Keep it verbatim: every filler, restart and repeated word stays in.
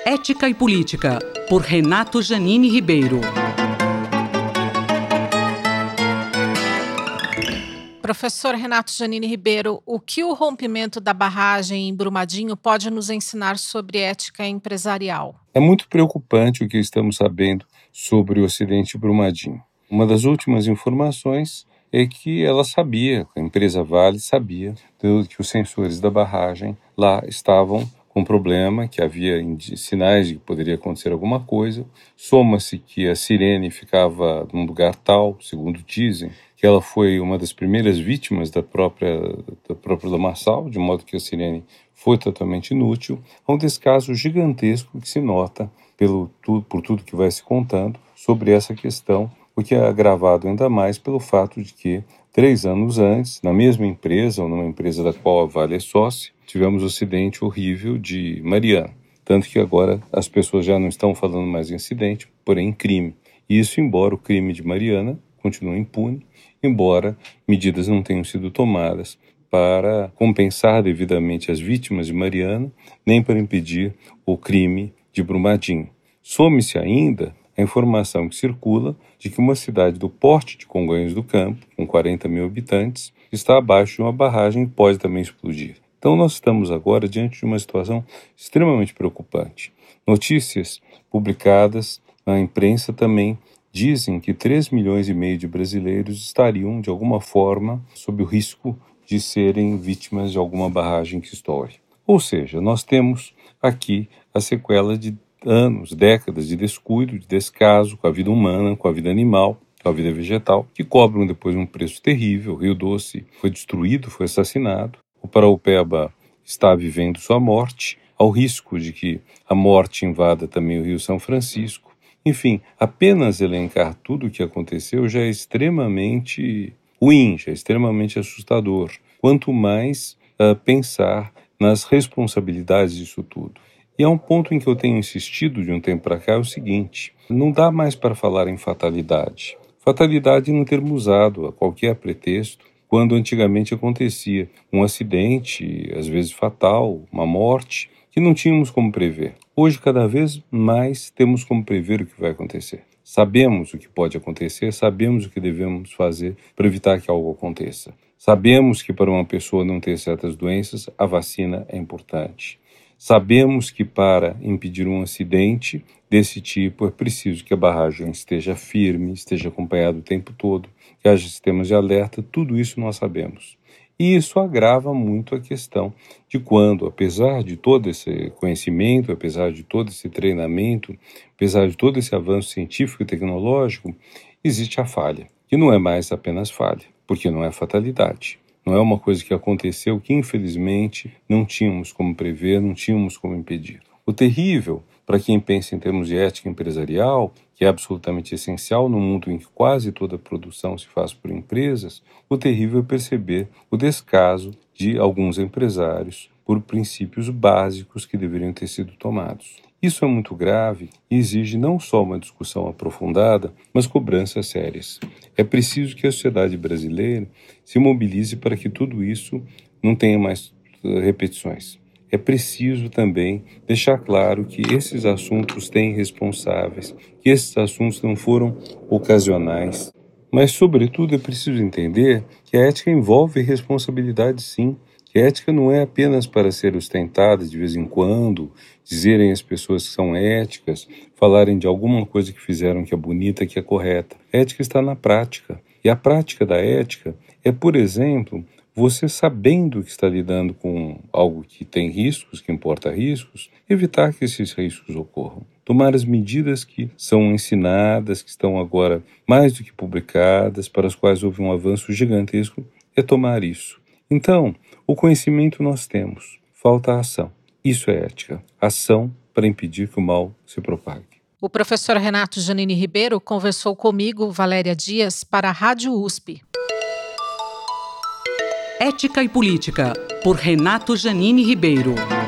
Ética e Política, por Renato Janine Ribeiro. Professor Renato Janine Ribeiro, o que o rompimento da barragem em Brumadinho pode nos ensinar sobre ética empresarial? É muito preocupante o que estamos sabendo sobre o acidente de Brumadinho. Uma das últimas informações é que ela sabia, a empresa Vale sabia, que os sensores da barragem lá estavam com problema, que havia sinais de que poderia acontecer alguma coisa. Soma-se que a sirene ficava num lugar tal, segundo dizem, que ela foi uma das primeiras vítimas da própria, da própria lamaçal, de modo que a sirene foi totalmente inútil. É um descaso gigantesco que se nota pelo, por tudo que vai se contando sobre essa questão, o que é agravado ainda mais pelo fato de que, três anos antes, na mesma empresa, ou numa empresa da qual a Vale é sócia, tivemos o acidente horrível de Mariana. Tanto que agora as pessoas já não estão falando mais em acidente, porém em crime. E isso embora o crime de Mariana continue impune, embora medidas não tenham sido tomadas para compensar devidamente as vítimas de Mariana, nem para impedir o crime de Brumadinho. Some-se ainda a informação que circula de que uma cidade do porte de Congonhas do Campo, com quarenta mil habitantes, está abaixo de uma barragem e pode também explodir. Então nós estamos agora diante de uma situação extremamente preocupante. Notícias publicadas na imprensa também dizem que três milhões e meio de brasileiros estariam, de alguma forma, sob o risco de serem vítimas de alguma barragem que estoure. Ou seja, nós temos aqui a sequela de anos, décadas de descuido, de descaso com a vida humana, com a vida animal, com a vida vegetal, que cobram depois um preço terrível. O Rio Doce foi destruído, foi assassinado. O Paraopeba está vivendo sua morte, ao risco de que a morte invada também o Rio São Francisco. Enfim, apenas elencar tudo o que aconteceu já é extremamente ruim, já é extremamente assustador. Quanto mais uh, pensar nas responsabilidades disso tudo. E há um ponto em que eu tenho insistido de um tempo para cá, é o seguinte: não dá mais para falar em fatalidade. Fatalidade num termo usado a qualquer pretexto, quando antigamente acontecia um acidente, às vezes fatal, uma morte, que não tínhamos como prever. Hoje, cada vez mais, temos como prever o que vai acontecer. Sabemos o que pode acontecer, sabemos o que devemos fazer para evitar que algo aconteça. Sabemos que para uma pessoa não ter certas doenças, a vacina é importante. Sabemos que para impedir um acidente desse tipo é preciso que a barragem esteja firme, esteja acompanhada o tempo todo, que haja sistemas de alerta, tudo isso nós sabemos. E isso agrava muito a questão de quando, apesar de todo esse conhecimento, apesar de todo esse treinamento, apesar de todo esse avanço científico e tecnológico, existe a falha, que não é mais apenas falha, porque não é fatalidade. Não é uma coisa que aconteceu que, infelizmente, não tínhamos como prever, não tínhamos como impedir. O terrível, para quem pensa em termos de ética empresarial, que é absolutamente essencial no mundo em que quase toda a produção se faz por empresas, o terrível é perceber o descaso de alguns empresários por princípios básicos que deveriam ter sido tomados. Isso é muito grave e exige não só uma discussão aprofundada, mas cobranças sérias. É preciso que a sociedade brasileira se mobilize para que tudo isso não tenha mais repetições. É preciso também deixar claro que esses assuntos têm responsáveis, que esses assuntos não foram ocasionais. Mas, sobretudo, é preciso entender que a ética envolve responsabilidade, sim. Que a ética não é apenas para ser ostentada de vez em quando, dizerem às pessoas que são éticas, falarem de alguma coisa que fizeram que é bonita, que é correta. A ética está na prática. E a prática da ética é, por exemplo, você sabendo que está lidando com algo que tem riscos, que importa riscos, evitar que esses riscos ocorram. Tomar as medidas que são ensinadas, que estão agora mais do que publicadas, para as quais houve um avanço gigantesco, é tomar isso. Então, o conhecimento nós temos, falta a ação. Isso é ética. Ação para impedir que o mal se propague. O professor Renato Janine Ribeiro conversou comigo, Valéria Dias, para a Rádio U S P. Ética e Política, por Renato Janine Ribeiro.